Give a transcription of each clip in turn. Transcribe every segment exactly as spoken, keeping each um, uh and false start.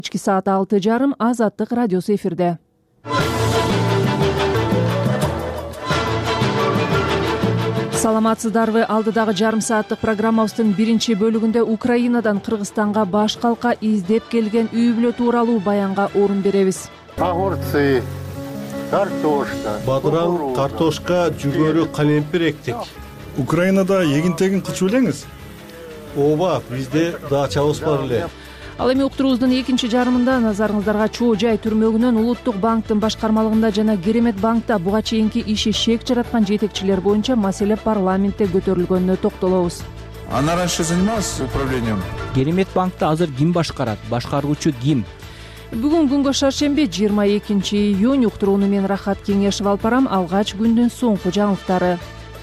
Кечки саат алты жарым Азаттык радиосу эфирде. Саламатсыздарбы? Алдыдагы жарым сааттык программабыздын биринчи бөлүгүндө Украинадан Кыргызстанга баш калка издеп келген үй бүлө тууралуу баянга орун беребиз. Огурцы, картошка. Бадыран, картошка, жүгөрү, калемпир эктик. Украинада эгин-тегин кылчу белеңиз? Ооба, бизде дачабыз бар эле. Ал эми уктуруубуздун экинчи жарымында назарыңыздарга Чоо Жай түрмөгүнөн Улуттук банктын башкармалыгында жана Керемет банкта буга чейинки иши шек жараткан жетекчилер боюнча маселе парламентте көтөрүлгөнүнө токтолобуз. Она раньше занималась управлением? Керемет банкты азыр ким башкарат? Башкаруучу ким? Бүгүн күнгө шаршемби жыйырма экинчи июнь уктурууну мен Рахат Кеңешев алып барам. Алгач күндүн соңку жаңылыктары.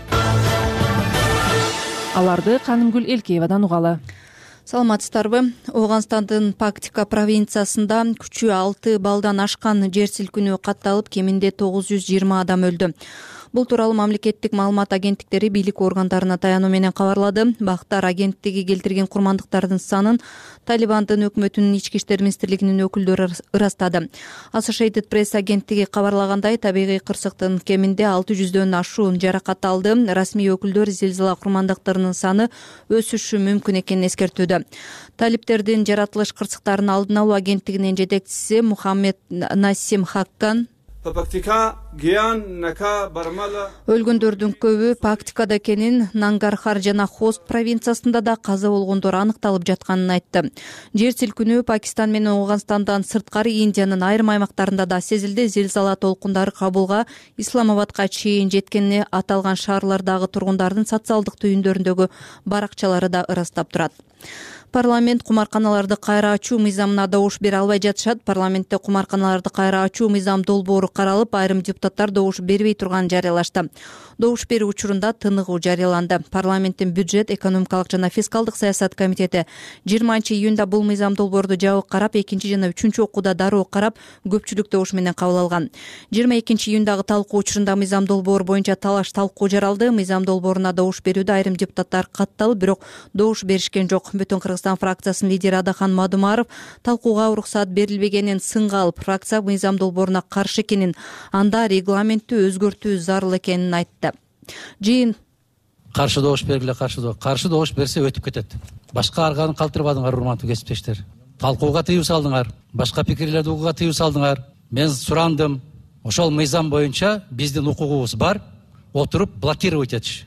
Аларды Канымгүл Элкеевадан угалы. Саламатсыздарбы? Ооганстандын Пактика провинциясында күчү алты балдан ашкан жер силкинүү катталып, кеминде тогуз жүз жыйырма адам өлдү. Бул тууралуу мамлекеттик маалымат агенттиктери бийлик органдарына таянуу менен кабарлады. Бактар агенттиги келтирген курмандыктардын санын Талибандын өкмөтүнүн ички иштер министрлигинин өкүлдөрү ырастады. Associated Press агенттиги кабарлагандай, табигый кырсыктын кеминде алты жүздөн ашуун жаракат алды. Расмий өкүлдөр зилзала курмандыктарынын саны өсүшү мүмкүн экенин эскертүүдө. Талиптердин жаратылыш кырсыктарын алдын алуу агенттигинин жетекчиси Мухаммед Насим Хаккан өлгөндөрдүн көбү Пактикада экенин, Нангархар жана Хост провинциясында да каза болгондор аныкталып жатканын айтты. Жер силкинүү Пакистан менен Ооганстандан сырткары Индиянын айрым аймактарында да сезилди. Зилзала толкундары Кабулга, Исламабадка чейин жеткенине аталган шаарлардагы тургундардын социалдык түйүндөрүндөгү баракчалары да ырастап турат. Парламент кумарканаларды кайра ачуу мыйзамына добуш бере албай жатышат. Парламентте кумарканаларды кайра ачуу мыйзам долбоору каралып, айрым депутаттар добуш бербей турганын жарыялашты. Добуш берүү учурунда тыныгуу жарыяланды. Парламенттин бюджет, экономикалык жана фискалдык саясат комитети жыйырманчы июнда бул мыйзам долбоорду жабык карап, экинчи жана үчүнчү окууда дароо карап, көпчүлүк добуш менен кабыл алган. жыйырма экинчи июндагы талкуу учурунда мыйзам долбоору боюнча талаш талкуу жаралды. Мыйзам долбооруна добуш берүүдө айрым депутаттар катталып, бирок добуш беришкен жок. Бүтүн Кыргызстан фракциясынын лидери Адахан Мадумаров талкууга уруксат берилбегенин сынга алып, фракция мыйзам долбооруна каршы экенин, анда регламентти өзгөртүү зарыл экенин айтты. Жыйын каршы добуш бергиле, каршы добуш. Каршы добуш берсе өтүп кетет. Башка арганын калтырбадыңар, урматтуу кесиптештер. Талкууга тыюу салдыңар, башка пикирлерди угууга тыюу салдыңар. Мен сурандым, ошол мыйзам боюнча биздин укугубуз бар, отуруп блокировать этиш.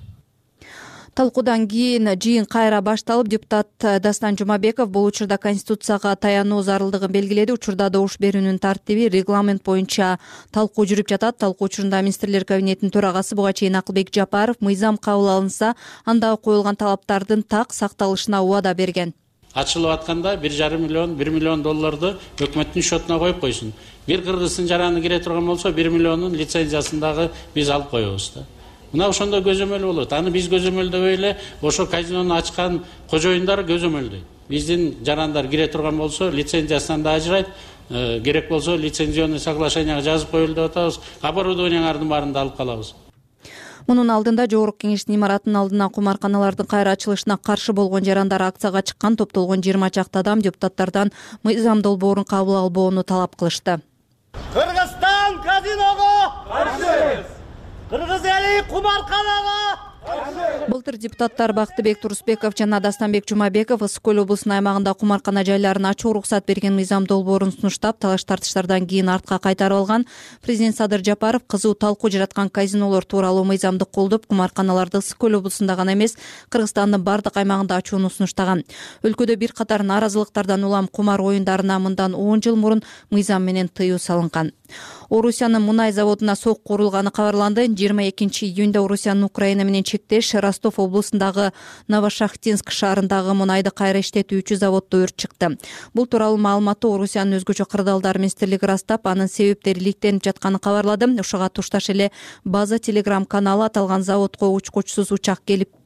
Талкуудан кийин жыйын кайра башталып, депутат Дастан Жумабеков бул учурда Конституцияга таянуу зарылдыгын белгиледи. Учурда добуш берүүнүн тартиби регламент боюнча талкуу жүрүп жатат. Талкуу учурунда министрлер кабинетинин төрагасы буга чейин Акылбек Жапаров мыйзам кабыл алынса, анда коюлган талаптардын так сакталышына убада берген. Ачылып атканда бир жарым миллион, бир миллион долларды өкмөттүн шотуна коюп койсун. Бир кыргыздын жараны кире турган болсо, бир миллионун лицензиясын дагы биз алып коебуз да. Мына ошондо көзөмөл болот. Аны биз көзөмөлдөбөй эле ошо казинону ачкан кожоюндар көзөмөлдөйт. Биздин жарандар кире турган болсо, лицензиясынан да ажырайт. Керек болсо лицензионный соглашенияга жазып коелу деп атабыз. Оборудованиялардын баарын да алып калабыз. Мунун алдында Жогорку Кеңештин имаратынын алдына кумарканалардын кайра ачылышына каршы болгон жарандар акцияга чыккан. Топтолгон жыйырма чакты адам депутаттардан мыйзам долбоорун кабыл албоону талап кылышты. Кыргызстан казиного каршы! Кыргыз эли кумарканага! Былтыр депутаттар Бактыбек Турусбеков жана Дастанбек Жумабеков Ысык Көл облусунун аймагында кумаркана жайларын ачуу уруксат берген мыйзам долбоорун сунуштап, талаш тартыштардан кийин артка кайтарып алган. Президент Садыр Жапаров кызуу талкуу жараткан казинолор тууралуу мыйзамды колдоп, кумарканаларды Ысык Көл облусунда гана эмес, Кыргызстандын бардык аймагында ачууну сунуштаган. Өлкөдө бир катар нааразылыктардан улам кумар оюндарына мындан он жыл мурун мыйзам менен тыюу салынган. Орусиянын мунай заводуна сок курулганы кабарланды. жыйырма экинчи июнда Орусиянын Украина менен чектеш Ростов облусундагы Новошахтинск шаарындагы мунайды кайра иштетүүчү заводдо өрт чыкты. Бул тууралуу маалыматты Орусиянын өзгөчө кырдаалдар министрлиги ырастап, анын себептери иликтенип жатканын кабарлады. Ошого тушташ эле База телеграм каналы аталган заводко учкучсуз учак келип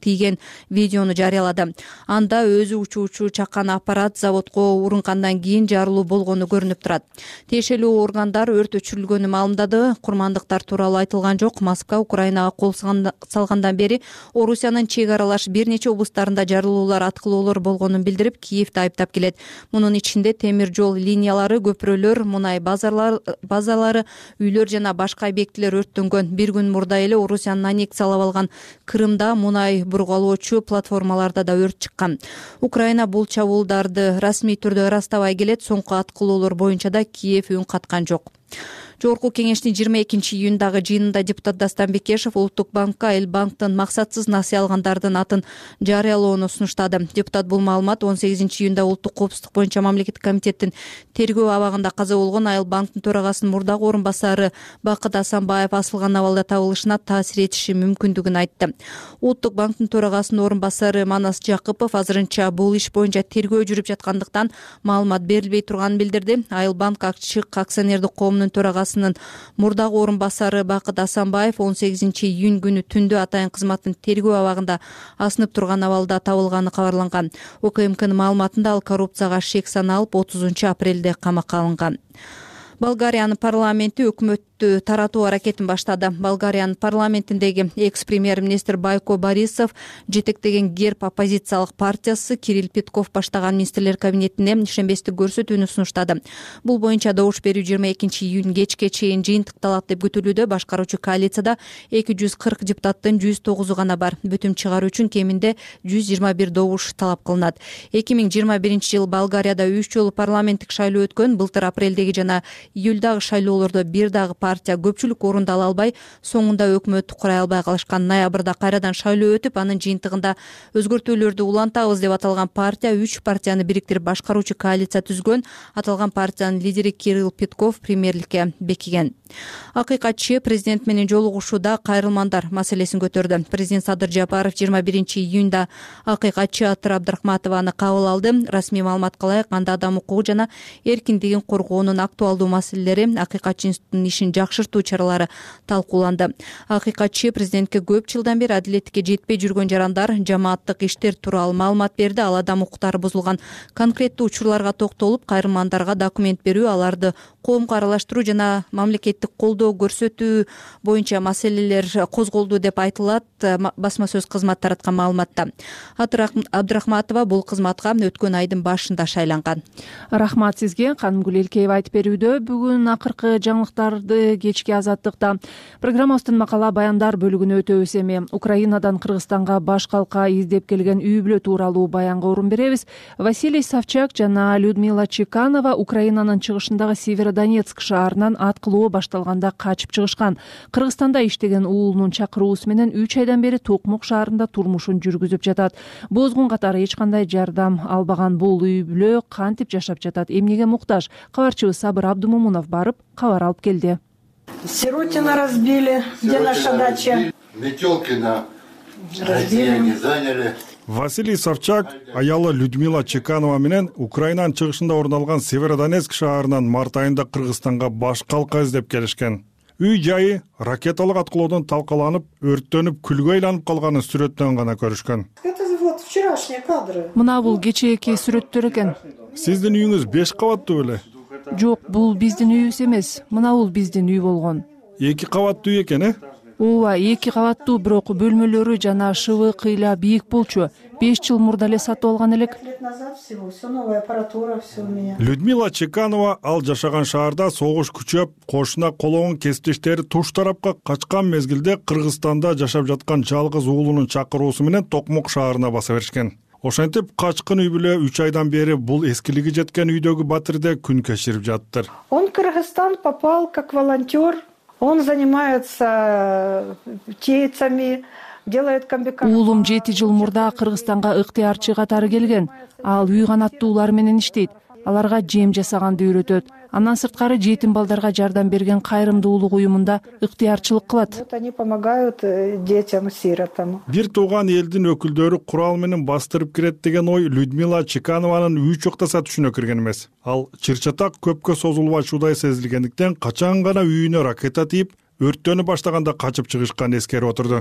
тийген видеону жарыялады. Анда өзү учуучу чаккан аппарат заводко урунгандан кийин жарылуу болгону көрүнүп турат. Тиешелүү органдар өрт өчүрүлгөнүн маалымдады. Курмандыктар тууралуу айтылган жок. Москва Украинага кол салгандан бери Орусиянын чек аралаш бир нече облустарында жарылуулар, аткылоолор болгонун билдирип, Киевди айыптап келет. Мунун ичинде темир жол линиялары, көпүрөлөр, мунай базалары, үйлөр жана башка объектилер өрттөнгөн. Бир күн мурда эле Орусиянын аннексиялап алган Крымда мунай бургалоочу платформаларда да өрт чыккан. Украина бул чабуулдарды расмий түрдө ырастабай келет. Соңку аткылоолор боюнча да Киев үн каткан жок. Жогорку кеңештин жыйырма экинчи июндагы жыйынында депутат Дастан Бекешев Улуттук банкка Эл банктын максатсыз насыя алгандардын атын жарыялоону сунуштады. Депутат бул маалымат он сегизинчи июнда Улуттук коопсуздук боюнча мамлекеттик комитеттин тергөө абагында каза болгон Эл банктын төрагасынын мурдагы орун басары Бакыт Асанбаев асылган абалда табылышына таасир этиши мүмкүндүгүн айтты. Улуттук банктын төрагасынын орун басары Манас Жакыпов азырынча бул иш боюнча тергөө жүрүп жаткандыктан маалымат берилбей турганын билдирди. Эл банк акчылык акционердик коомунун төрагасы мурдагы орун басары Бакыт Асанбаев он сегизинчи июнь күнү түндө атайын кызматтын тергөө абагында асынып турган абалда табылганы кабарланган. УКМКнын маалыматында ал коррупцияга шек саналып отузунчу апрелде камакка алынган. Болгариянын парламенти өкмөттү таратуу аракетин баштады. Болгариянын парламентиндеги экс-премьер-министр Байко Борисов жетектеген Герб оппозициялык партиясы Кирилл Петков баштаган министрлер кабинетине ишенбестик көрсөтүүнү сунуштады. Бул боюнча добуш берүү жыйырма экинчи июнь кечке чейин жыйынтыкталат деп күтүлүүдө. Башкаруучу коалицияда эки жүз кырк депутаттын жүз тогузу гана бар. Бүтүм чыгаруу үчүн кеминде жүз жыйырма бир добуш талап кылынат. эки миң жыйырма биринчи жылы Болгарияда үч жолу парламенттик шайлоо өткөн. Былтыр апрелдеги жана июльдагы шайлоолордо бир дагы партия көпчүлүк орунду ала албай, соңунда өкмөттү курай албай калышкан. Ноябрда кайрадан шайлоо өтүп, анын жыйынтыгында өзгөртүүлөрдү улантабыз деп аталган партия үч партияны бириктирип башкаруучу коалиция түзгөн. Аталган партиянын лидери Кирилл Петков премьерликке бекиген. Акыйкатчы президент менен жолугушууда кайрылмандар маселесин көтөрдү. Президент Садыр Жапаров жыйырма биринчи июнда акыйкатчы Атыр Абдрахматованы кабыл алды. Расмий маалыматка ылайык, анда адам укугу жана эркиндигин коргоонун актуалдуу маселелери, акыйкатчы институтунун ишин жакшыртуу чаралары талкууланды. Акыйкатчы президентке көп жылдан бери адилеттикке жетпей жүргөн жарандар, жамааттык иштер тууралуу маалымат берди. Ал адам укуктары бузулган конкреттүү учурларга токтолуп, кайрылмандарга документ берүү, аларды коомго аралаштыруу жана мамлекеттик колдоо көрсөтүү боюнча маселелер козголду деп айтылат басма сөз кызматы тараткан маалыматта. Атыр Абдрахматова бул кызматка өткөн айдын башында шайланган. Рахмат сизге. Канымгүл Элкеева айтып берүүдө. Бүгүн акыркы жаңылыктарды кечки Азаттыкта программабыздын макала баяндар бөлүгүнө өтөбүз. Эми Украинадан Кыргызстанга баш калка издеп келген үй бүлө тууралуу баянга орун беребиз. Василий Савчак жана Людмила Чеканова Украинанын чыгышындагы Северодонецк шаарынан аткылоо башталганда качып чыгышкан. Кыргызстанда иштеген уулунун чакыруусу менен үч айдан бери Токмок шаарында турмушун жүргүзүп жатат. Бозгун катары эч кандай жардам албаган бул үй бүлө кантип жашап жатат, эмнеге муктаж? Кабарчыбыз Сабыр Абдумумунов барып кабар алып келди. Сиротина разбили, где наша дача? Метелкина россияне заняли. Василий Савчак аялы Людмила Чеканова менен Украинанын чыгышында орун алган Северодонецк шаарынан март айында Кыргызстанга баш калка издеп келишкен. Үй жайы ракеталык аткылоодон талкаланып, өрттөнүп, күлгө айланып калганын сүрөттөн гана көрүшкөн. Это вот вчерашние кадры. Мына бул кечээки сүрөттөр экен. Сиздин үйүңүз беш кабаттуу беле? Жок, бул биздин үйүбүз эмес. Мына бул биздин үй болгон. Эки кабаттуу үй экен, э? Ооба, эки кабаттуу, бирок бөлмөлөрү жана шыбы кыйла бийик болчу. беш жыл мурда эле сатып алган элек. Людмила Чеканова ал жашаган шаарда согуш күчөп, кошуна колоон кесиптештери туш тарапка качкан мезгилде Кыргызстанда жашап жаткан жалгыз уулунун чакыруусу менен Токмок шаарына баса беришкен. Ошентип качкын үй бүлө үч айдан бери бул эскилиги жеткен үйдөгү батирде күн кечирип жаттыр. Он в Кыргызстан попал как волонтер. Он занимается птицами, делает комбикорм. Уулум жети жыл мурда Кыргызстанга ыктыярчы катары келген. Ал үй канаттуулар менен иштейт. Аларга жем жасаганды үйрөтөт. Андан сырткары жетим балдарга жардам берген кайрымдуулук уюмунда ыктыярчылык кылат. Вот они помогают детям-сиротам. Бир тууган элдин өкүлдөрү курал менен бастырып кирет деген ой Людмила Чеканованын үй чоктаса түшүнө кирген эмес. Ал чыр-чатак көпкө созулбай ушудай сезилгендиктен качан гана үйүнө ракета тийип, өрттөнүп баштаганда качып чыгышкан эскерип отурду.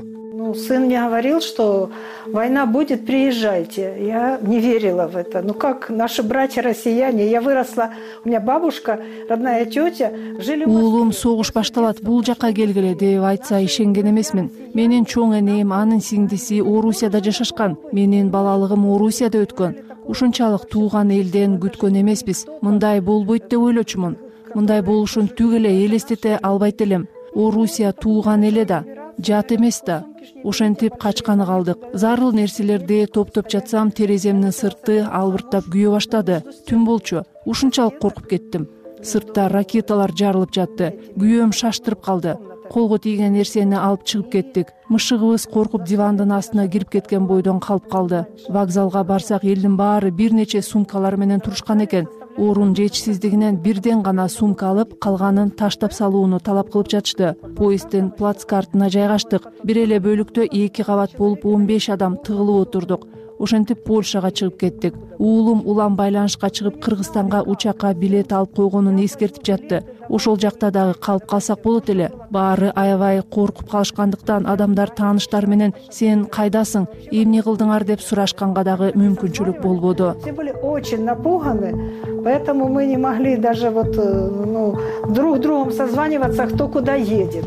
Ну, сын мне говорил, что война будет, приезжайте. Я не верила в это. Ну как наши братья россияне? Я выросла, у меня бабушка, родная тетя, жили в Москве. Уулум согуш башталат, бул жакка келгиле деп айтса ишенген эмесмин. Менин чоң энем, анын сиңдиси Орусияда жашашкан. Менин балалыгым Орусияда өткөн. Ушунчалык тууган элден күткөн эмеспиз. Мындай болбойт деп ойлочумун. Мындай болушун түгел эле элестете албайт элем. Орусия тууган эле да, жат эмес да. Ошентип качканы калдык. Зарыл нерселерди топтоп жатсам, тереземдин сырты албырттап күйө баштады. Түн болчу. Ушунчалык коркуп кеттим. Сыртта ракеталар жарылып жатты. Күйөөм шаштырып калды. Колго тийген нерсени алып чыгып кеттик. Мышыгыбыз коркуп дивандын астына кирип кеткен бойдон калып калды. Вокзалга барсак элдин баары бир нече сумкалар менен турушкан экен. Орун жетишсиздигинен бирден гана сумка алып, калганын таштап салууну талап кылып жатышты. Поезддин плацкартына жайгаштык. Бир эле бөлүктө эки кабат болуп он беш адам тыгылып отурдук. Ошентип Польшага чыгып кеттик. Уулум улам байланышка чыгып Кыргызстанга учакка билет алып койгонун эскертип жатты. Ошол жакта дагы калып калсак болот эле. Баары аябай коркуп калышкандыктан адамдар тааныштар менен сен кайдасың, эмне кылдыңар деп сурашканга дагы мүмкүнчүлүк болбоду. Все были очень напуганы, поэтому мы не могли даже вот, ну, друг другом созваниваться, кто куда едет.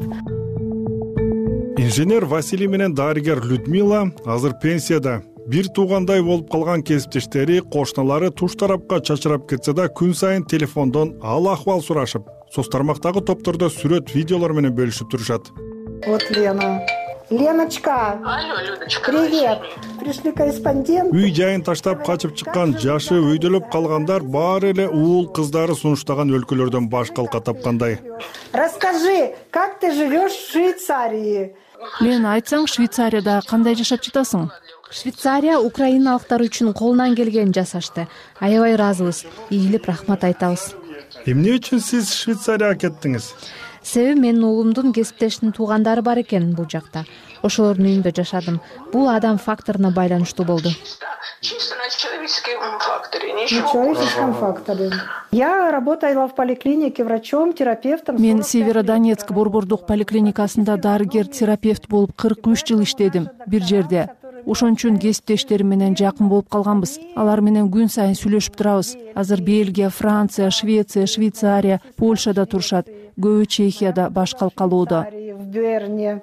Инженер Василий менен дарыгер Людмила азыр пенсияда. Бир туугандай болуп калган кесиптештери, кошуналары туш тарапка чачырап кетсе да, күн сайын телефондон ал ахвал сурашып, соц тармактагы топтордо сүрөт, видеолор менен бөлүшүп турушат. Вот Лена. Леночка. Алло, Людочка. Привет. Пришли корреспонденты. Үй жайын таштап качып чыккан, жашы өйдөлөп калгандар баары эле уул кыздары сунуштаган өлкөлөрдөн баш калка тапкандай. Расскажи, как ты живешь в Швейцарии? Лена, айтсаң, Швейцарияда кандай жашап жатасың? Швейцария украиналыктар үчүн колунан келгенин жасашты. Аябай ыраазыбыз, ийилип рахмат айтабыз. Эмне үчүн сиз Швейцарияга кеттиңиз? Себеби менин уулумдун кесиптештин туугандары бар экен бул жакта. Ошолордун үйүндө жашадым. Бул адам факторуна байланыштуу болду. Чисто на человеческом факторе, На ничего. человеческом факторе. Я работала в поликлинике врачом, терапевтом. Мен Северодонецк борбордук поликлиникасында дарыгер-терапевт болуп кырк үч жыл иштедим, бир жерде. Ошон үчүн кесиптештерим менен жакын болуп калганбыз. Алар менен күн сайын сүйлөшүп турабыз. Азыр Бельгия, Франция, Швеция, Швейцария, Польшада турушат. Көбү Чехияда баш калкалууда. В Берне.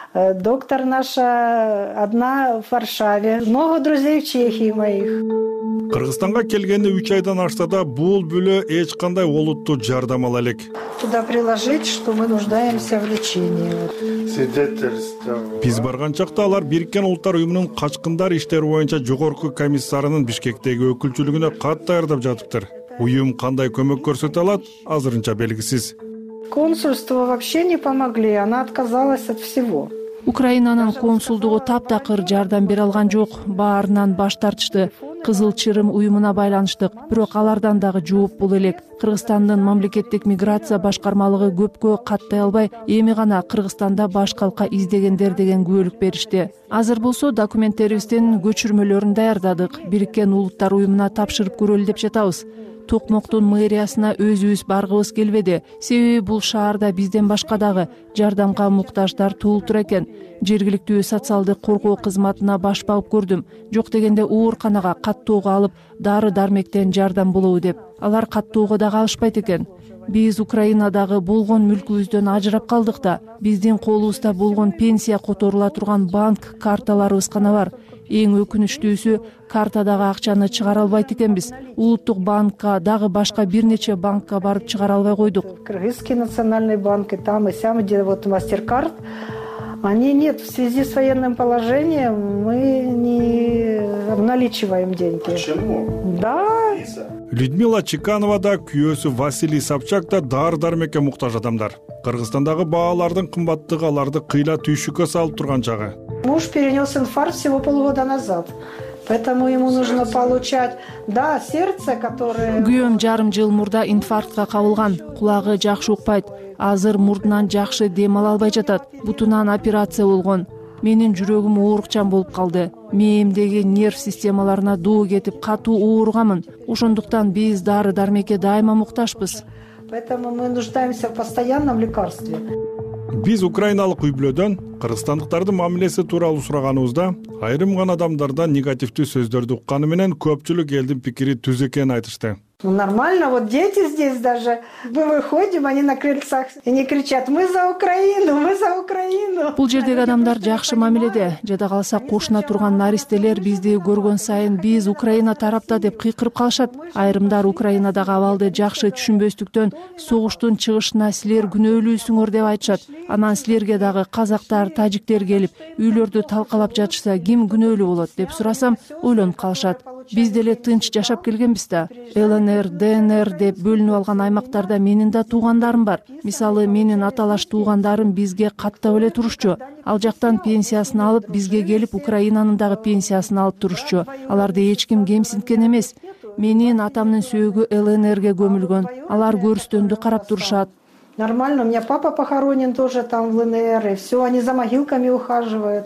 Доктор наша одна в Варшаве. Много друзей в Чехии моих. Кыргызстанга келгенде үч айдан ашса да, бул бүлө эч кандай олуттуу жардам ала элек. Туда приложить, что мы нуждаемся в лечении. Свидетельство. Биз барган чакта алар Бириккен Улуттар уюмунун качкындар иштери боюнча жогорку комиссарынын Бишкектеги өкүлчүлүгүнө кат даярдап жатыптыр. Уюм кандай көмөк көрсөтө алат, азырынча белгисиз. Консульство вообще не помогли, она отказалась от всего. Украинанын консулдугу таптакыр жардам бере алган жок, баарынан баш тартышты. Кызыл Чырым уюмуна байланыштык, бирок алардан дагы жооп бул элек. Кыргызстандын мамлекеттик миграция башкармалыгы көпкө каттай албай, эми гана Кыргызстанда баш калка издегендер деген күбөлүк беришти. Азыр болсо документтерибиздин көчүрмөлөрүн даярдадык, Бириккен Улуттар уюмуна тапшырып көрөлү деп жатабыз. Токмоктун мэриясына өзүбүз баргыбыз келбеди. Себеби бул шаарда бизден башка дагы жардамга муктаждар толтур экен. Жергиликтүү социалдык коргоо кызматына баш багып көрдүм. Жок дегенде ооруканага каттоого алып, дары дармектен жардам болобу деп. Алар каттоого дагы алышпайт экен. Биз Украинадагы болгон мүлкүбүздөн ажырап калдык да, биздин колубузда болгон пенсия которула турган банк карталарыбыз гана бар. Эң өкүнүчтүүсү, картадагы акчаны чыгара албайт экенбиз. Улуттук банкка, дагы башка бир нече банкка барып чыгара албай койдук. Кыргызский национальный банк и там, и сям, где вот Мастеркард, они нет. В связи с военным положением мы не обналичиваем деньги. Почему? Да. Людмила Чеканова да, күйөөсү Василий Собчак да дары дармекке муктаж адамдар. Кыргызстандагы баалардын кымбаттыгы аларды кыйла түйшүккө салып турган чагы. Муж перенес инфаркт всего полгода назад. Поэтому ему нужно получать, да, сердце, которое... Күйөөм жарым жыл мурда инфарктка кабылган. Кулагы жакшы укпайт. Азыр мурдунан жакшы дем ала албай жатат. Бутунан операция болгон. Менин жүрөгүм оорукчан болуп калды. Мээмдеги нерв системаларына доо кетип, катуу ооругамын. Ошондуктан биз дары дармекке дайыма муктажбыз. Поэтому мы нуждаемся в постоянном лекарстве. биз украиналык үй бүлөдөн кыргызстандыктардын мамилеси тууралуу сураганыбызда айрым гана адамдардан негативдүү сөздөрдү укканы менен көпчүлүк элдин пикири түз экенин айтышты. Ну нормально, вот дети здесь даже, мы выходим, они на крыльцах и не кричат: мы за Украину, мы за Украину. Бул жердеги адамдар жакшы мамиледе. Жада калса кошуна турган наристелер бизди көргөн сайын биз Украина тарапта деп кыйкырып калышат. Айрымдар Украинадагы абалды жакшы түшүнбөстүктөн согуштун чыгышына силер күнөөлүүсүңөр деп айтышат. Анан силерге дагы казактар, тажиктер келип үйлөрдү талкалап жатышса ким күнөөлүү болот деп сурасам ойлонуп калышат. Биз деле тынч жашап келгенбиз да. ЛНР, ДНР деп бөлүнүп алган аймактарда менин да туугандарым бар. Мисалы, менин аталаш туугандарым бизге каттап эле турушчу. Ал жактан пенсиясын алып бизге келип Украинанын дагы пенсиясын алып турушчу. Аларды эч ким кемсинткен эмес. Менин атамдын сөөгү ЛНРге көмүлгөн. Алар көрүстөндү карап турушат. Нормально, у меня папа похоронен тоже там в ЛНР, и все, они за могилками ухаживают.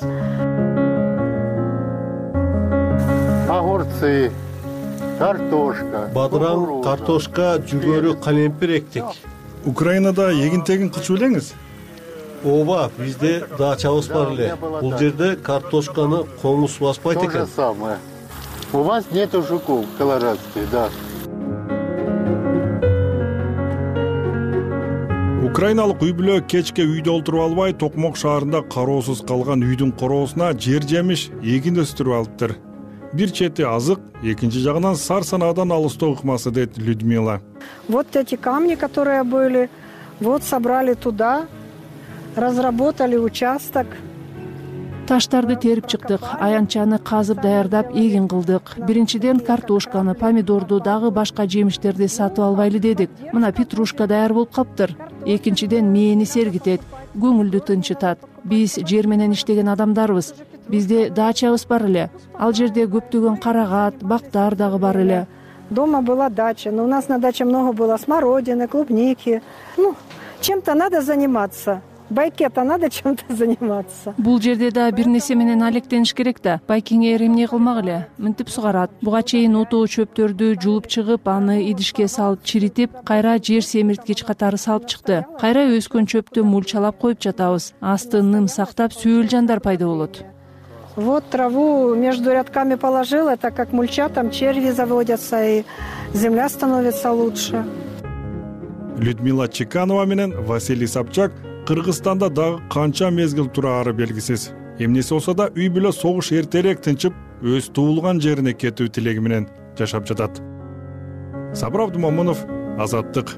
Огурцы, картошка. Бадыран, картошка, жүгөрү, калемпир эктик. Украинада эгин-тегин кылчу белеңиз? Ооба, бизде дачабыз бар эле. Бул жерде картошканы коңуз баспайт экен. То же самое. У вас нету жуков колорадских, да. Украиналык үй бүлө кечке үйдө олтуруп албай, Токмок шаарында кароосуз калган үйдүн короосуна жер жемиш, эгин өстүрүп алыптыр. Бир чети азык, экинчи жагынан сар санаадан алыстоо ыкмасы, дейт Людмила. Вот эти камни, которые были, вот собрали туда, разработали участок. Таштарды терип чыктык, аянчаны казып даярдап эгин кылдык. Биринчиден картошканы, помидорду, дагы башка жемиштерди сатып албайлы дедик. Мына петрушка даяр болуп калыптыр. Экинчиден мээни сергитет, көңүлдү тынчытат. Биз жер менен иштеген адамдарбыз. Бизде дачабыз бар эле. Ал жерде көптөгөн карагат, бактар дагы бар эле. Дома была дача, но у нас на даче много было смородины, клубники. Ну, чем-то надо заниматься. Байкета надо чем-то заниматься. Бул жерде да бир нерсе менен алектениш керек да. Байкеңер эмне кылмак эле? Мынтип сугарат. Буга чейин отоо чөптөрдү жуулуп чыгып, аны идишке салып чиритип, кайра жер семирткич катары салып чыкты. Кайра өскөн чөптү мульчалап коюп жатабыз. Асты ным сактап, сүйөл жандар пайда болот. Вот траву между рядками положила, так как мульча, там черви заводятся, и земля становится лучше. Людмила Чеканова менен Василий Собчак Кыргызстанда дагы канча мезгил турары белгисиз. Эмнеси болсо да үй бүлө согуш эртерээк тынчып, өз туулган жерине кетүү тилеги менен жашап жатат. Сабыр Абдумомунов, Азаттык.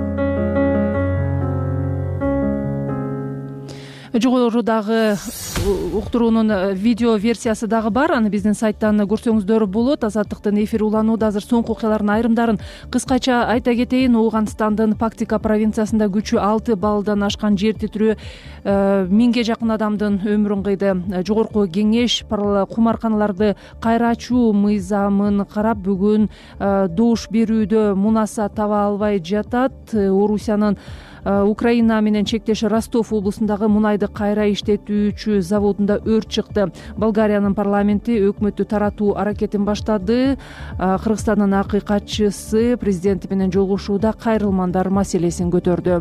Жогорудагы уктуруунун видео версиясы дагы бар. Аны биздин сайттан көрсөңүздөр болот. Азаттыктын эфир уланууда азыр соңку окуялардын айрымдарын кыскача айта кетейин. Ооганстандын Пактика провинциясында күчү алты баллдан ашкан жер титирөө миңге жакын адамдын өмүрүн кыйды. Жогорку кеңеш кумарканаларды кайра ачуу мыйзамын карап бүгүн добуш берүүдө мунаса таба албай жатат. Орусиянын Украина менен чектеш Ростов облусундагы мунайды кайра иштетүүчү заводунда өрт чыкты. Болгариянын парламенти өкмөттү таратуу аракетин баштады. Кыргызстандын акыйкатчысы президенти менен жолугушууда кайрылмандар маселесин көтөрдү.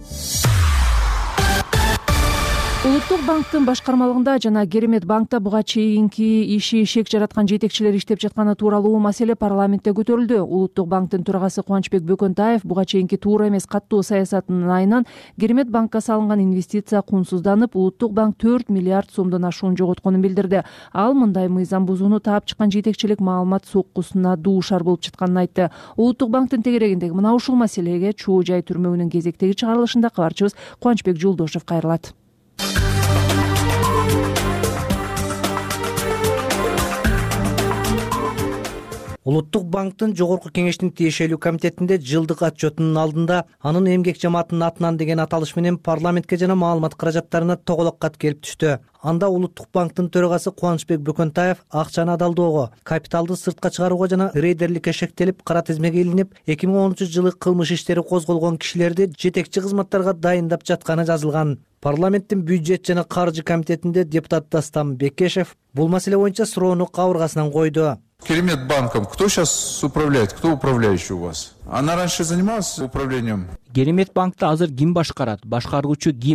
Улуттук банктын башкармалыгында жана Керемет банкта буга чейинки иши шек жараткан жетекчилер иштеп жатканы тууралуу маселе парламентте көтөрүлдү. Улуттук банктын төрагасы Кубанычбек Бөкөнтаев буга чейинки туура эмес каттуу саясатынын айынан Керемет банкка салынган инвестиция кунсузданып, Улуттук банк төрт миллиард сомдон ашуун жоготконун билдирди. Ал мындай мыйзам бузууну таап чыккан жетекчилик маалымат соккусуна дуушар болуп жатканын айтты. Улуттук банктын тегерегиндеги мына ушул маселеге Чоо Жай түрмөгүнүн кезектеги чыгарылышында кабарчыбыз Кубанычбек Жолдошев кайрылат. Улуттук банктын жогорку кеңештин тиешелүү комитетинде жылдык отчетунун алдында анын эмгек жамаатынын атынан деген аталыш менен парламентке жана маалымат каражаттарына тоголок кат келип түштү. Анда Улуттук банктын төрагасы Кубанычбек Бөкөнтаев акчаны адалдоого, капиталды сыртка чыгарууга жана рейдерликке шектелип, кара тизмеге илинип, эки миң онунчу жылы кылмыш иштери козголгон кишилерди жетекчи кызматтарга дайындап жатканы жазылган. Парламенттин бюджет жана каржы комитетинде депутат Дастан Бекешев бул маселе боюнча суроону кабыргасынан койду. Керемет банком кто сейчас управляет? Кто управляющий у вас? Она раньше занималась управлением? Керемет банкты азыр ким башкарат? Башкаруучу ким?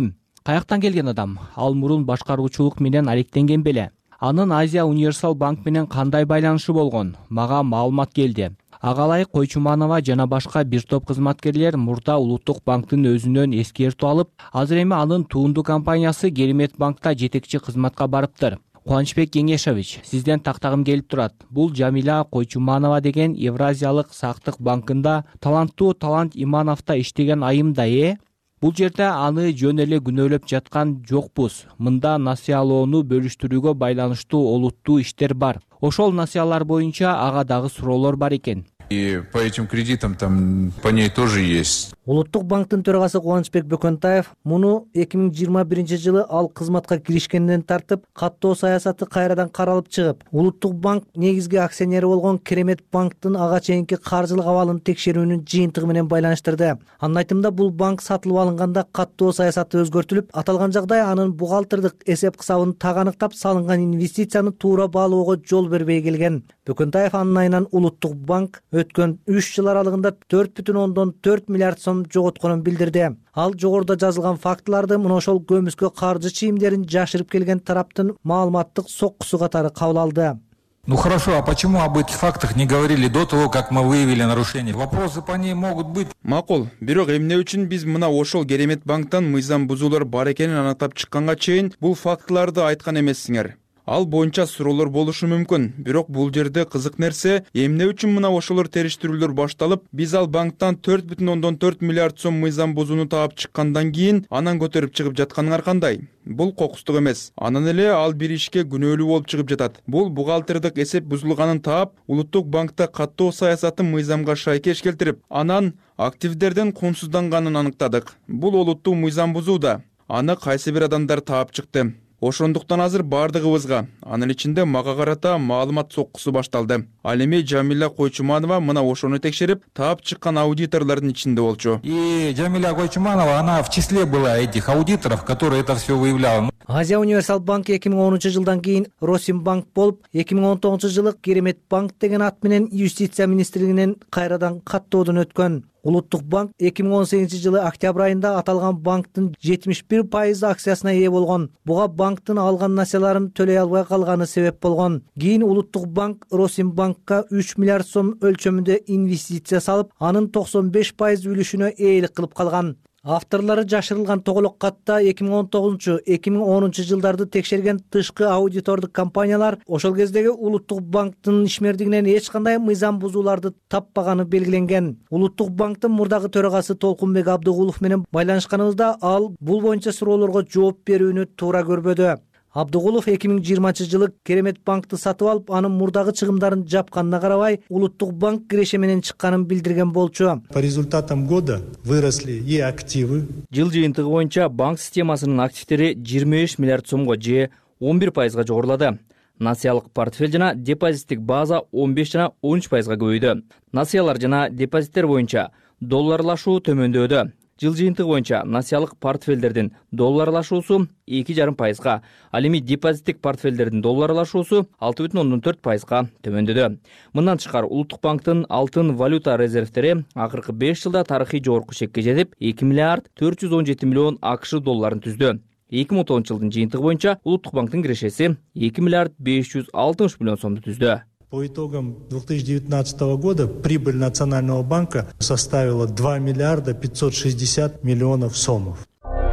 Каяктан келген адам? Ал мурун башкаруучулук менен алектенген беле? Анын Азия Универсал банк менен кандай байланышы болгон? Мага маалымат келди. Агалай Койчуманова жана башка бир топ кызматкерлер мурда Улуттук банктын өзүнөн эскертүү алып, азыр эми анын туунду компаниясы Керемет банкта жетекчи кызматка барыптыр. Кубанычбек Кеңешович, сизден тактагым келип турат. Бул Жамиля Койчуманова деген Евразиялык сактык банкында таланттуу Талант Имановда иштеген айымда э? Бул жерде аны жөн эле күнөөлөп жаткан жокпуз. Мында насыялоону бөлүштүрүүгө байланыштуу олуттуу иштер бар. Ошол насыялар боюнча ага дагы суроолор бар экен. И по этим кредитам там по ней тоже есть. Улуттук банктын төрагасы Кубанычбек Бөкөнтаев муну эки миң жыйырма биринчи жылы ал кызматка киришкенден тартып, каттоо саясаты кайрадан каралып чыгып, Улуттук банк негизги акционери болгон Керемет банктын ага чейинки каржылык абалын текшерүүнүн жыйынтыгы менен байланыштырды. Анын айтымында бул банк сатылып алынганда каттоо саясаты өзгөртүлүп, аталган жагдай анын бухгалтердик эсеп кысабын так аныктап, салынган инвестицияны туура баалоого жол бербей келген. Бөкөнтаев анын айынан Улуттук банк өткөн үч жыл аралыгында төрт бүтүн ондон төрт миллиард сом жоготконун билдирди. Ал жогоруда жазылган фактыларды мына ошол көмүскө каржы чийимдерин жашырып келген тараптын маалыматтык соккусу катары кабыл алды. Ну хорошо, а почему об этих фактах не говорили до того, как мы выявили нарушения? Вопросы по ней могут быть. Макул, бирок эмне үчүн биз мына ошол Керемет банктан мыйзам бузуулар бар экенин аныктап чыкканга чейин бул фактыларды айткан эмессиңер? Ал боюнча суроолор болушу мүмкүн. Бирок бул жерде кызык нерсе, эмне үчүн мына ошолор териштирүүлөр башталып, биз ал банктан төрт бүтүн ондон төрт миллиард сом мыйзам бузууну таап чыккандан кийин анан көтөрүп чыгып жатканыңар кандай? Бул кокустук эмес. Анан эле ал бир ишке күнөөлүү болуп чыгып жатат. Бул бухгалтердик эсеп бузулганын таап, Улуттук банкта каттоо саясатын мыйзамга шайкеш келтирип, анан активдерден кумсузданганын аныктадык. Бул олуттуу мыйзам бузуу да. Аны кайсы бир адамдар таап чыкты. Ошондуктан азыр бардыгыбызга, анын ичинде мага карата маалымат соккусу башталды. Ал эми Жамиля Койчуманова мына ошону текшерип, таап чыккан аудиторлордун ичинде болчу. И Жамиля Койчуманова, она в числе была этих аудиторов, которые это все выявляли. Азия Универсал банк эки миң онунчу жылдан кийин Росимбанк болуп, эки миң он тогузунчу жылы Керемет банк деген ат менен Юстиция министрлигинен кайрадан каттоодон өткөн. Улуттук банк эки миң он сегизинчи жылы октябрь айында аталган банктын жетимиш бир пайыз акциясына ээ болгон. Буга банктын алган насыяларын төлөй албай калганы себеп болгон. Кийин Улуттук банк Росимбанкка үч миллиард сом өлчөмүндө инвестиция салып, анын токсон беш пайыз үлүшүнө ээлик кылып калган. Авторлары жашырылган тоголок катта эки миң он тогузунчу — эки миң онунчу жылдарды текшерген тышкы аудитордук компаниялар ошол кездеги Улуттук банктын ишмердигинен эч кандай мыйзам бузууларды таппаганы белгиленген. Улуттук банктын мурдагы төрагасы Толкунбек Абдыгулов менен байланышканыбызда ал бул боюнча суроолорго жооп берүүнү туура көрбөдү. Абдыгулов эки миң жыйырманчы жылы Керемет банкты сатып алып, анын мурдагы чыгымдарын жапканына карабай, Улуттук банк киреше менен чыкканын билдирген болчу. По результатам года выросли и активы. Жыл жыйынтыгы боюнча банк системасынын активдери жыйырма беш миллиард сомго же он бир пайызга жогорулады. Насыялык портфель жана депозиттик база он беш жана он үч пайызга көбөйдү. Насыялар жана депозиттер боюнча долларлашуу төмөндөдү. Жыл жыйынтыгы боюнча насыялык портфелдердин долларлашуусу эки жарым пайызга, ал эми депозиттик портфелдердин долларлашуусу алты бүтүн ондон төрт пайызга төмөндөдү. Мындан тышкары Улуттук банктын алтын валюта резервтери акыркы беш жылда тарыхый жогорку чекке жетип, эки миллиард төрт жүз он жети миллион акш долларын түздү. эки миң он тогузунчу жылдын жыйынтыгы боюнча Улуттук банктын кирешеси эки миллиард беш жүз алтымыш миллион сомду түздү. По итогам две тысячи девятнадцатого года прибыль Национального банка составила два миллиарда пятьсот шестьдесят миллионов сомов.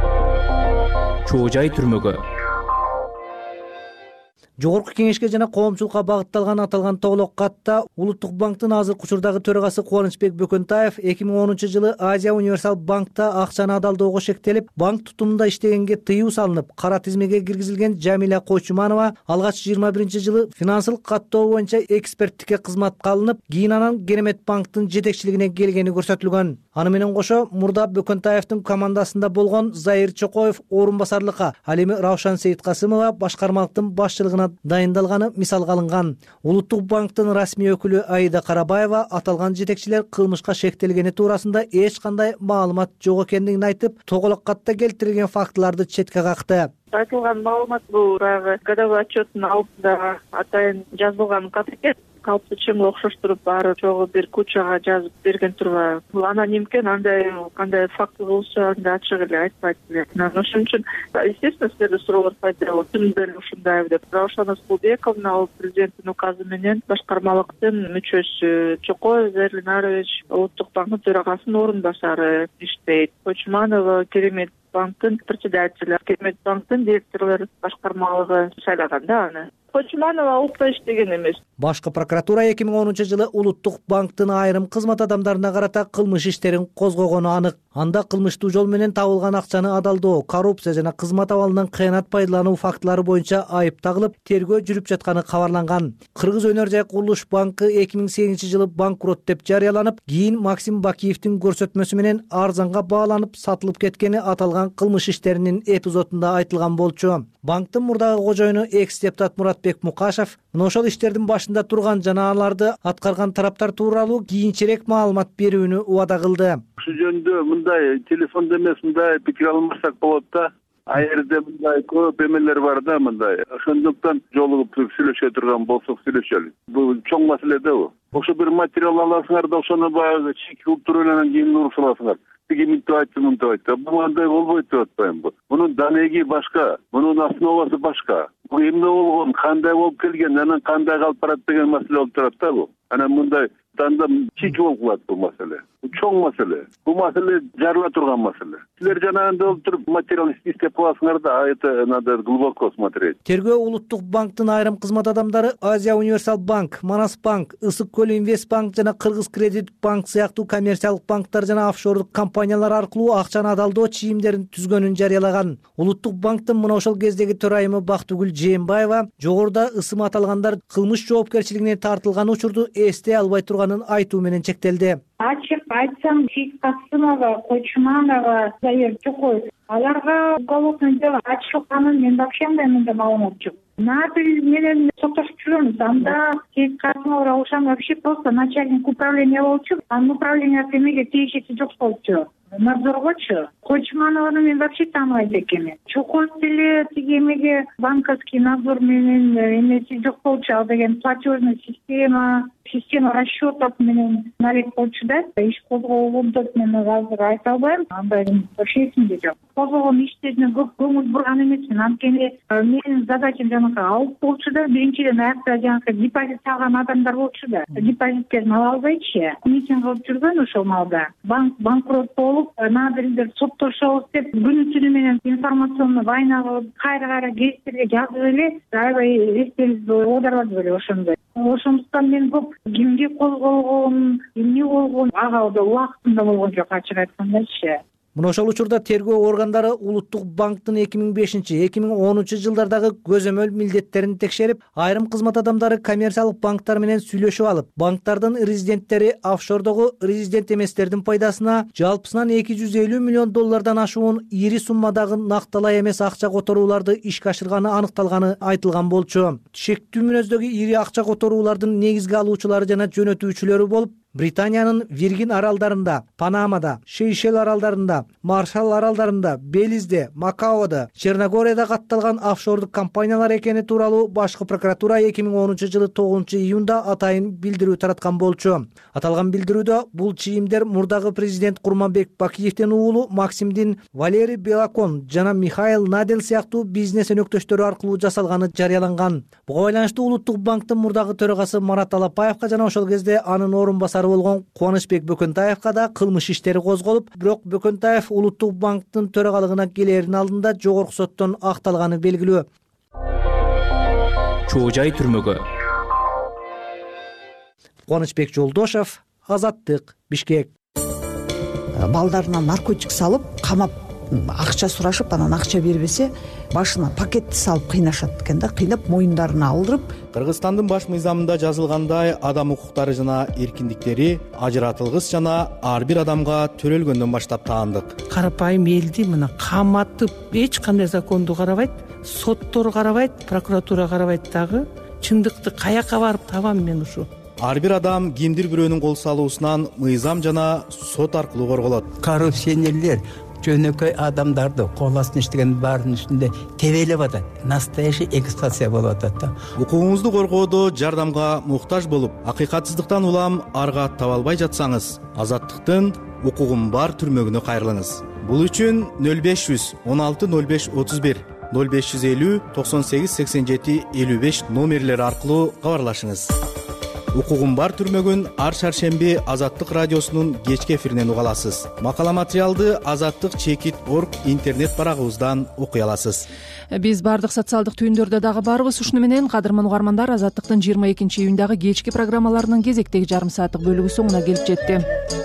Чоо жай түрмөгө. Жогорку кеңешке жана коомчулукка багытталган аталган тоголок катта Улуттук банктын азыркы учурдагы төрагасы Кубанычбек Бөкөнтаев эки миң онунчу жылы Азия Универсал банкта акчаны адалдоого шектелип, банк тутумунда иштегенге тыюу салынып, кара тизмеге киргизилген Жамиля Койчуманова алгач жыйырма биринчи жылы финансылык каттоо боюнча эксперттикке кызматка алынып, кийин анан Керемет банктын жетекчилигине келгени көрсөтүлгөн. Аны менен кошо мурда Бөкөнтаевдин командасында болгон Заир Чокоев орун басарлыкка, ал эми Раушан Сейиткасымова башкармалыктын башчылыгына дайындалганы мисалга алынган. Улуттук банктын расмий өкүлү Аида Карабаева аталган жетекчилер кылмышка шектелгени туурасында эч кандай маалымат жок экендигин айтып, тоголок катта келтирилген фактыларды четке какты. Айтылган маалымат бул баягы годовой отчеттун алдында атайын жазылган кат экен. калпты чыңга окшоштуруп барып жогу бир кучага жазып берген турбайбы? Бул аноним экен, андай кандай факт болсо анда ачык эле айтпайт эле. Ошон үчүн естественно силерде суроолор пайда болот. Түнүндө эле ушундайбы деп. Раушан Аскулбековна ал президенттин указы менен башкармалыктын мүчөсү, Чокоев Зерлинарович Улуттук банктын төрагасынын орун басары иштейт. Койчуманова Керемет банктын председатели, Керемет банктын директорлор башкармалыгы сайлаган да аны. Койчуманова укта иштеген эмес. Башкы прокуратура эки миң онунчу жылы Улуттук банктын айрым кызмат адамдарына карата кылмыш иштерин козгогону анык. Анда кылмыштуу жол менен табылган акчаны адалдоо, коррупция жана кызмат абалынан кыянат пайдалануу фактылары боюнча айып тагылып, тергөө жүрүп жатканы кабарланган. Кыргыз өнөр жай курулуш банкы эки миң сегизинчи жылы банкрот деп жарыяланып, кийин Максим Бакиевдин көрсөтмөсү менен арзанга бааланып сатылып кеткени аталган кылмыш иштеринин эпизодунда айтылган болчу. Банктын мурдагы кожоюну экс-депутат Муратбек Мукашев мына ошол иштердин башында турган жана аларды аткарган тараптар тууралуу кийинчерээк маалымат берүүнү убада кылды. Ушул жөнүндө мындай телефондо эмес, мындай пикир алмасак болот да. А жерде мындай көп эмелер бар да, мындай. Ошондуктан жолугуп сүйлөшө турган болсок сүйлөшөлү. Бул чоң маселе да бул. Ошо бир материал аласыңар да ошону баягы чек уктуруп анан кийин уруп саласыңар. Тиги мынтип айтты, мынтип айтты. Бул андай болбойт деп атпайм бу. Мунун данеги башка, мунун основасы башка. Бул эмне болгон, кандай болуп келген, анан кандай калып барат деген маселе болуп турат да бул. Анан мындай танда чечип болуп калат бул маселе. Бул чоң маселе. Бул маселе жарыла турган маселе. Силер жанагында олтуруп материал издеп каласыңар да, это надо глубоко смотреть. Тергөө Улуттук банктын айрым кызмат адамдары Азия Универсал банк, Манас банк, Ысык көл Инвест банк жана Кыргыз кредит банк сыяктуу коммерциялык банктар жана офшордук компаниялар аркылуу акчаны адалдоо чийимдерин түзгөнүн жарыялаган. Улуттук банктын мына ошол кездеги төрайымы Бактыгүл Жээнбаева жогоруда ысым аталгандар кылмыш жоопкерчилигине тартылган учурду эстей албай турганын айтуу менен чектелди. Ачык айтсам, Сейит Касымова, Койчуманова, Заир Чокоев, аларга уголовный дело ачылганын мен вообще мындай маалымат жок. Надель менен соттошуп жүрөбүз. Анда Сейит Касымова Раушан вообще просто начальник управления болчу. Анын управление эмеге тиешеси жок болчу. Надзоргочу. Койчуманованы мен вообще тааныбайт экенмин. Чокоев деле тиги эмеге банковский надзор менен эмеси жок болчу. Ал деген платежный система, система расчетов менен налик болчу да. Иш козголгон деп мен азыр айта албайм. Андай вообще эсимде жок. Козголгон иштерине көп көңүл бурган эмесмин. Анткени менин задачам жанагы алып болчу да. Биринчиден аякта жанагы депозит салган адамдар болчу да. Депозиттерин ала албайчы. Митинг кылып жүргөн ошол малда. Банк банкрот болуп, надырдер соттошобуз деп күнү түнү менен информационный война кылып, кайра кайра гезиттерге жазып эле, аябай эстебизди оодарбады беле ошондой. Ошондуктан мен көп кимге козголгон, эмне болгон, ага убактында болгон жок, ачык айткандачы. Мына ошол учурда тергөө органдары Улуттук банктын эки миң бешинчи — эки миң онунчу жылдардагы көзөмөл милдеттерин текшерип, айрым кызмат адамдары коммерциялык банктар менен сүйлөшүп алып, банктардын резиденттери офшордогу резидент эместердин пайдасына жалпысынан эки жүз элүү миллион доллардан ашуун ири суммадагы накталай эмес акча которууларды ишке ашырганы аныкталганы айтылган болчу. Шектүү мүнөздөгү ири акча которуулардын негизги алуучулары жана жөнөтүүчүлөрү болуп, Британиянын Виргин аралдарында, Панамада, Сейшел аралдарында, Маршалл аралдарында, Белизде, Макаода, Черногорияда катталган офшордук компаниялар экени тууралуу башкы прокуратура эки миң онунчу жылы тогузунчу июнда атайын билдирүү тараткан болчу. Аталган билдирүүдө бул чийимдер мурдагы президент Курманбек Бакиевдин уулу Максимдин Валерий Белакон жана Михаил Надель сыяктуу бизнес өнөктөштөрү аркылуу жасалганы жарыяланган. Буга байланыштуу Улуттук банктын мурдагы төрагасы Марат Алапаевга жана ошол кезде анын орун басары болгон Кубанычбек Бөкөнтаевга да кылмыш иштери козголуп, бирок Бөкөнтаев Улуттук банктын төрагалыгына келердин алдында жогорку соттон акталганы белгилүү. Чоо жай түрмөгө. Кубанычбек Жолдошев, Азаттык, Бишкек. Балдарына наркотик салып, камап, акча сурашып, анан акча бербесе, башына пакетти салып кыйнашат экен да, кыйнап моюндарына алдырып. Кыргызстандын баш мыйзамында жазылгандай, адам укуктары жана эркиндиктери ажыратылгыс жана ар бир адамга төрөлгөндөн баштап таандык. Карапайым элди мына каматып, эч кандай законду карабайт, соттор карабайт, прокуратура карабайт дагы. Чындыкты каяка барып табам мен ушу? Ар бир адам кимдир бирөөнүн кол салуусунан мыйзам жана сот аркылуу корголот. Коррупционерлер жөнөкөй адамдарды кол астына иштеген баарынын үстүндө тебелеп атат. Настоящий эксплуатация болуп атат да. Укугуңузду коргоодо жардамга муктаж болуп, акыйкатсыздыктан улам арга таба албай жатсаңыз, Азаттыктын укугум бар түрмөгүнө кайрылыңыз. Бул үчүн нөл беш жүз он алты нөл беш отуз бир нөл беш жүз элүү токсон сегиз сексен жети элүү беш номерлери аркылуу кабарлашыңыз. Укугум бар түрмөгүн ар шаршемби Азаттык радиосунун кечки эфиринен уга аласыз. Макала материалды Азаттык чекит орг интернет барагыбыздан окуй аласыз. Биз бардык социалдык түйүндөрдө дагы барбыз. Ушуну менен кадырман угармандар, Азаттыктын жыйырма экинчи июндагы кечки программаларынын кезектеги жарым сааттык бөлүгү соңуна келип жетти.